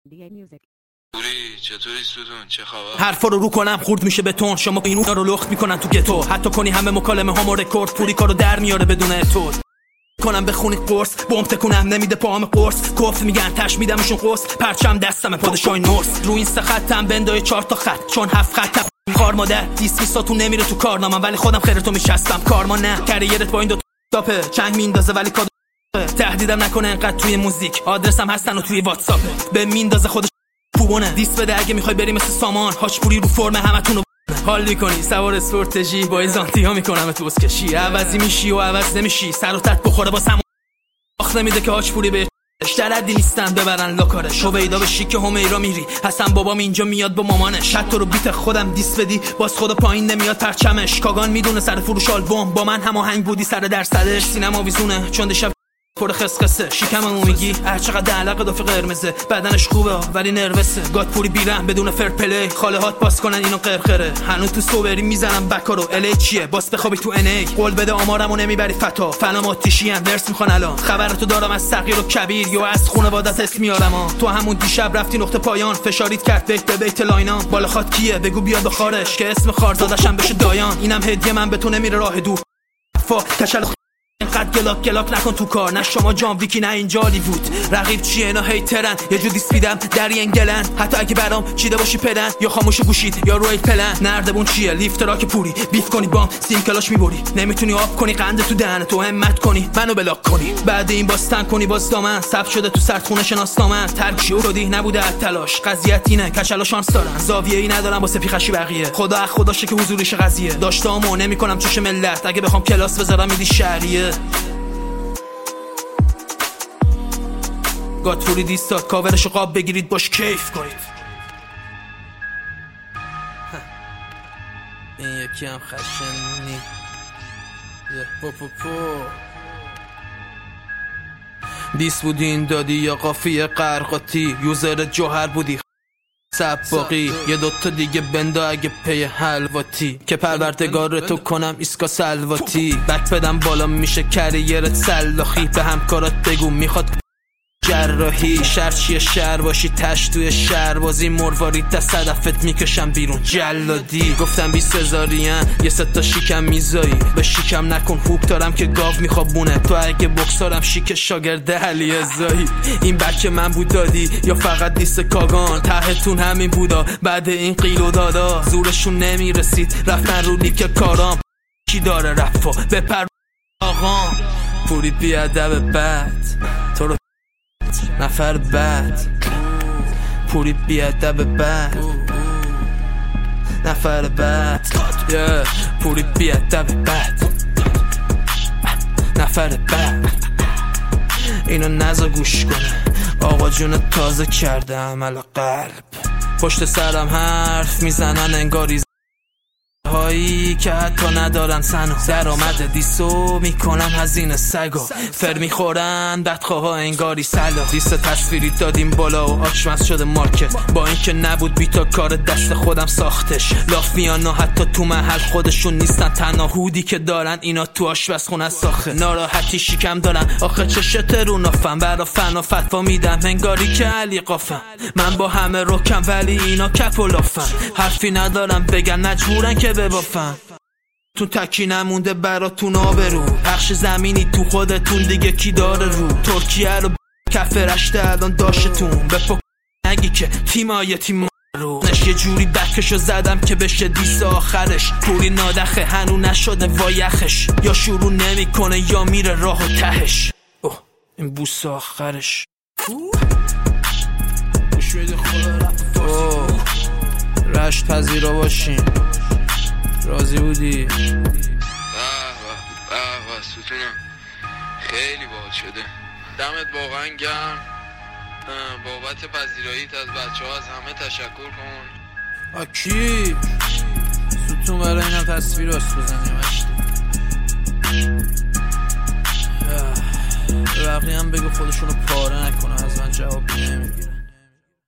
چطوری ستون؟ چه خبر؟ حرفا رو کنم خورد میشه به تون. شما اینا رو لخت میکنن تو گتو. حتی کنی همه مکالمه هامو رکورد. پوری کارو در میاره بدون تو کنم بخونی قرص. بمب تکونم نمیده پاهم قرص. کفت میگن تش میدمشون قرص. پرچم دستم پادشاهی نورس. رو این سه خطم بندای 4 تا خط چون 7 خط کار مادر دیسکیساتون نمیره تو کارنامم ولی خودم خیرتو میشستم کارما نه کریرت با این دو تاپه چنگ میندازه ولی کادو تهدیدم نکنه انقدر توی موزیک. آدرسم هستن و توی واتساپ به میندازه خودش پوبونه. دیس بده اگه میخوای بری مثل سامان. هاچپوری رو فرم همتون رو حال میکنی. سوار استورتژی با ایزانتی ها میکنم تو اسکشی. عوضی میشی و عوض نمیشی. سر و تت بخوره با سم آخ نمیده که هاچپوری به شردی نیستن ببرن لاکارش. شویدا به شیک همیرا میری. حسن بابام اینجا میاد با مامانش. حتی رو بیت خودم دیس بدی باز خدا پایین نمیاد پرچمش. کاگان میدونه سر فروش آلبوم با من هماهنگ بودی سر درصدش. سینما ویزونه چون دیشب پر خسخسه. شکممو میگی هر چقدر علقه دافه قرمزه. بدنش خوبه ولی نروسه. گادپوری بیرم بدون فر پلی. خاله هات پاس کنن اینو قرقره. هنوز تو سوبری میزنم بکارو. الی چیه باس بخوابی تو ان ای. قول بده آمارمو نمیبری فتا. فلام آتیشی ام ورس میخوان الان. خبرتو دارم از صغیر و کبیر یا از خانواده‌ات اسم میارم. تو همون دیشب رفتی نقطه پایان. فشارید کرد بیت به بیت لاینا. بالا خات کیه بگو بیاد بخارش که اسم خارزادشم بشه دایان. اینم هدیه من به تو نمیره راه دور. کچل اینقدر گلاک نکن تو کار. نه شما جان ویکی نه اینجا هالیوود. رقیب چیه اینا هیترن. یه جو دیسپیدم در ینگلن. حتی اگه برام چیده باشی پدن یا خاموش گوشید یا روی پلن. نردبون چیه لیفت راک پوری. بیف کنی بام سیم کلاش میبری. نمیتونی آب کنی قند تو دهن تو همت کنی منو بلاک کنی. بعد این باستن کنی باز دامن. ثبت شده تو سردخونه شناسنامه. ترکشی اورودی نبوده تلاش. قضیت اینه کچلا شانس دارن. زاویه‌ای ندارم واسه پیخشی بقیه. خداشه که حضوریش قضیه. داشتامو نمیکنم چوش ملت. اگه بخوام کلاس بذارم میدی شهریه. گادپوری دیستاد کاورشو قاب بگیرید باش کیف کنید. این یکی هم خشنی دیس بودین دادی یا قافیه قرقاتی. یوزر جوهر بودی سباقی. یه دوتا دیگه بندا اگه پی حلواتی. که پروردگار تو کنم ایسکا سلواتی. بک بدم بالا میشه کریرت سلاخی. به همکارات بگو میخواد جراحی. شهر چیه شهر باشی تش توی شهر بازی. مروارید دست صدفت میکشم بیرون جلادی. گفتم 20,000 یه ستا شیکم میزایی. به شیکم نکن خوب دارم که گاو میخوابونه. تو اگه بکسارم شیک شاگرده علی ازایی. این بک من بود دادی یا فقط دیست کاگان. تهتون همین بودا بعد این قیل و دادا. زورشون نمیرسید رفتن رو لیک کارام. کی داره رفا بپر آقام. پوری بیادب بد تو رو نفر بد. پوری بیادب بد نفر بد. پوری بیادب بد نفر بد. اینو نزا گوش کنه. آقا جون تازه کرده عمل قلب. پشت سرم حرف میزنن انگاری هایی که حتی ندارن سنو. درآمد دیسو میکنم هزینه سگو. فر میخورن بدخواه انگاری سلا. دیست تصویری دادیم بالا و آچمز شده مارکت. با اینکه نبود بیتا کار دست خودم ساختش. لافیانا حتی تو محل خودشون نیستن. تنها هودی که دارن اینا تو آشپزخونه ساخه. ناراحتی شیکم دارن آخه چشت رو نافم. برا فنا فتوا میدم انگاری که علی قافم. من با همه رکم ولی اینا کپ و لافم. حرفی ندارم بگن مجبورن که ببافن. تو تکی نمونده براتون آبرو. پخش زمینی تو خودتون دیگه کی داره رو. ترکیه رو کف رشته الان داشتون. بپا نگی که تیمای تیم رو. یه جوری بکشو زدم که بشه دیس آخرش. پوری نادخه هنو نشده وایخش. یا شروع نمیکنه یا میره راه و تهش. اوه این بوس آخرش. گوش بده خدا رفت رشت پذیرا باشین. راضی بودی؟ ستونم خیلی باحال شده. دمت واقعا گرم. بابت پذیراییت از بچه ها از همه تشکر کن. کی؟ ستون برای اینم تصویر راست بزنیم بقیه هم بگو خودشونو پاره نکنه. از من جواب نمیگیره.